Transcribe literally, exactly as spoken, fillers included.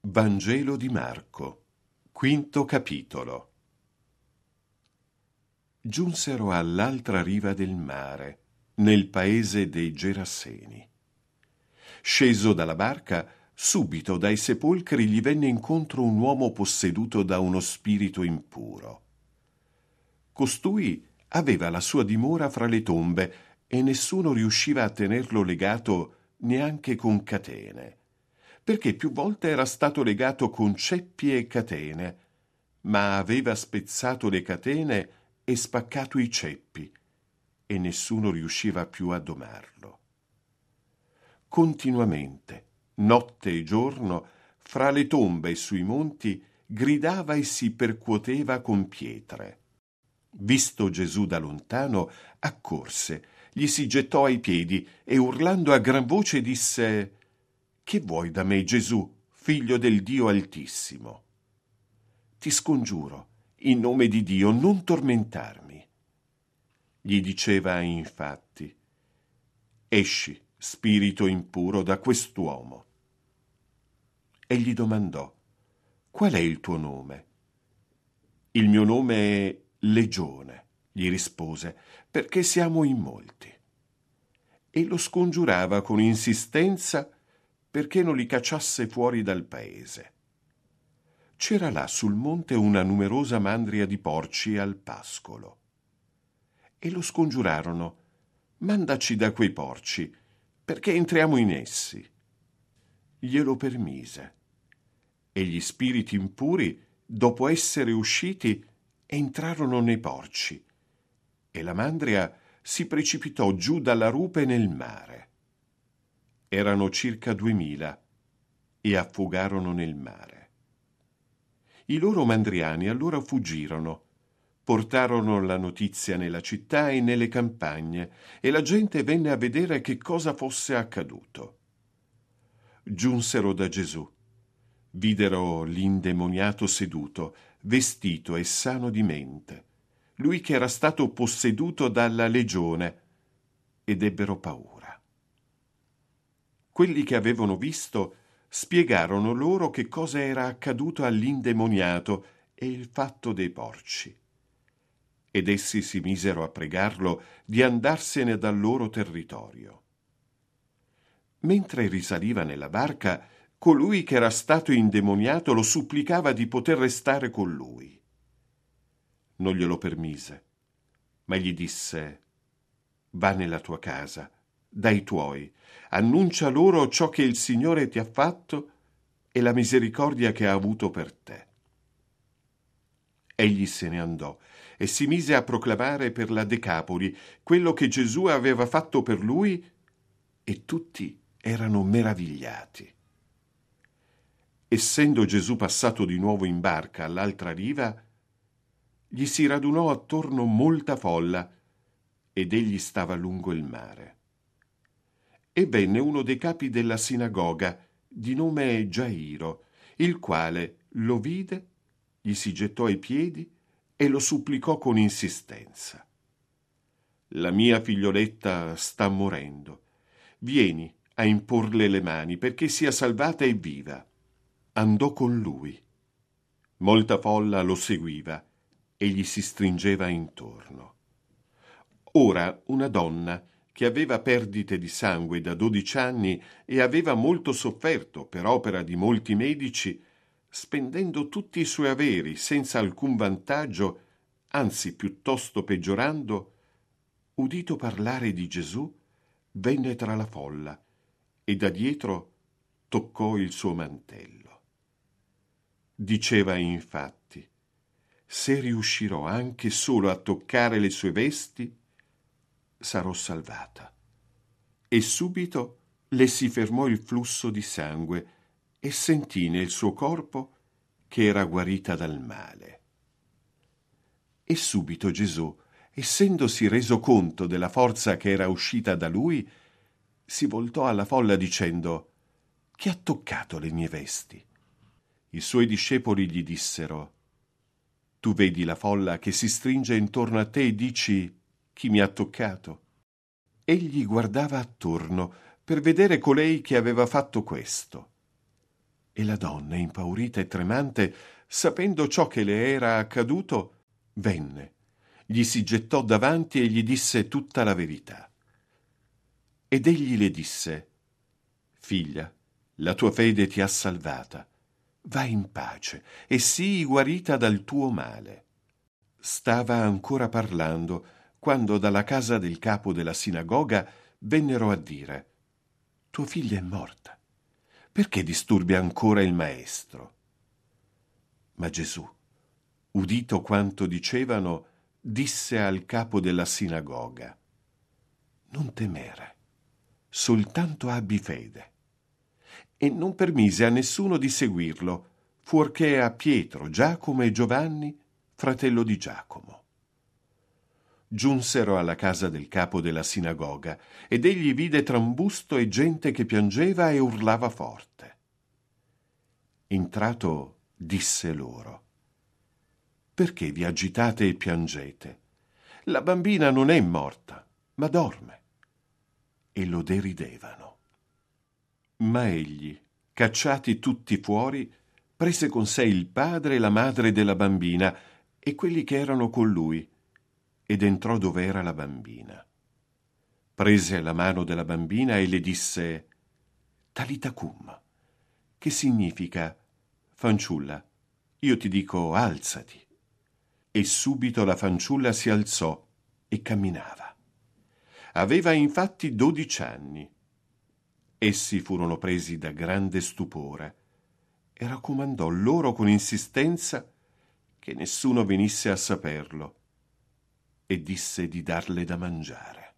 Vangelo di Marco, quinto capitolo. Giunsero all'altra riva del mare, nel paese dei Gerasseni. Sceso dalla barca, subito dai sepolcri gli venne incontro un uomo posseduto da uno spirito impuro. Costui aveva la sua dimora fra le tombe e nessuno riusciva a tenerlo legato neanche con catene, perché più volte era stato legato con ceppi e catene, ma aveva spezzato le catene e spaccato i ceppi, e nessuno riusciva più a domarlo. Continuamente, notte e giorno, fra le tombe e sui monti, gridava e si percuoteva con pietre. Visto Gesù da lontano, accorse, gli si gettò ai piedi e urlando a gran voce disse: «Che vuoi da me, Gesù, figlio del Dio Altissimo? Ti scongiuro, in nome di Dio, non tormentarmi». Gli diceva infatti: «Esci, spirito impuro, da quest'uomo». E gli domandò: «Qual è il tuo nome?» «Il mio nome è Legione», gli rispose, «perché siamo in molti». E lo scongiurava con insistenza perché non li cacciasse fuori dal paese. C'era là sul monte una numerosa mandria di porci al pascolo. E lo scongiurarono: «Mandaci da quei porci, perché entriamo in essi». Glielo permise. E gli spiriti impuri, dopo essere usciti, entrarono nei porci, e la mandria si precipitò giù dalla rupe nel mare. Erano circa duemila e affogarono nel mare. I loro mandriani allora fuggirono, portarono la notizia nella città e nelle campagne, e la gente venne a vedere che cosa fosse accaduto. Giunsero da Gesù, videro l'indemoniato seduto, vestito e sano di mente, lui che era stato posseduto dalla legione, ed ebbero paura. Quelli che avevano visto spiegarono loro che cosa era accaduto all'indemoniato e il fatto dei porci. Ed essi si misero a pregarlo di andarsene dal loro territorio. Mentre risaliva nella barca, colui che era stato indemoniato lo supplicava di poter restare con lui. Non glielo permise, ma gli disse: «Va nella tua casa, dai tuoi, annuncia loro ciò che il Signore ti ha fatto e la misericordia che ha avuto per te». Egli se ne andò e si mise a proclamare per la Decapoli quello che Gesù aveva fatto per lui, e tutti erano meravigliati. Essendo Gesù passato di nuovo in barca all'altra riva, gli si radunò attorno molta folla, ed egli stava lungo il mare. E venne uno dei capi della sinagoga, di nome Giairo, il quale lo vide, gli si gettò ai piedi e lo supplicò con insistenza: «La mia figlioletta sta morendo. Vieni a imporle le mani perché sia salvata e viva». Andò con lui. Molta folla lo seguiva e gli si stringeva intorno. Ora una donna che aveva perdite di sangue da dodici anni e aveva molto sofferto per opera di molti medici, spendendo tutti i suoi averi senza alcun vantaggio, anzi piuttosto peggiorando, udito parlare di Gesù, venne tra la folla e da dietro toccò il suo mantello. Diceva infatti: «Se riuscirò anche solo a toccare le sue vesti, sarò salvata». E subito le si fermò il flusso di sangue e sentì nel suo corpo che era guarita dal male. E subito Gesù, essendosi reso conto della forza che era uscita da lui, si voltò alla folla dicendo: «Chi ha toccato le mie vesti?» I suoi discepoli gli dissero: «Tu vedi la folla che si stringe intorno a te e dici: chi mi ha toccato?» Egli guardava attorno per vedere colei che aveva fatto questo. E la donna, impaurita e tremante, sapendo ciò che le era accaduto, venne, gli si gettò davanti e gli disse tutta la verità. Ed egli le disse: «Figlia, la tua fede ti ha salvata. Vai in pace e sii guarita dal tuo male». Stava ancora parlando quando dalla casa del capo della sinagoga vennero a dire: «Tua figlia è morta. Perché disturbi ancora il maestro?» Ma Gesù, udito quanto dicevano, disse al capo della sinagoga: «Non temere, soltanto abbi fede». E non permise a nessuno di seguirlo, fuorché a Pietro, Giacomo e Giovanni, fratello di Giacomo. Giunsero alla casa del capo della sinagoga ed egli vide trambusto e gente che piangeva e urlava forte. Entrato, disse loro: «Perché vi agitate e piangete? La bambina non è morta, ma dorme». E lo deridevano. Ma egli, cacciati tutti fuori, prese con sé il padre e la madre della bambina e quelli che erano con lui, ed entrò dove era la bambina. Prese la mano della bambina e le disse: «Talita cum», che significa: «Fanciulla, io ti dico alzati». E subito la fanciulla si alzò e camminava. Aveva infatti dodici anni. Essi furono presi da grande stupore e raccomandò loro con insistenza che nessuno venisse a saperlo, e disse di darle da mangiare.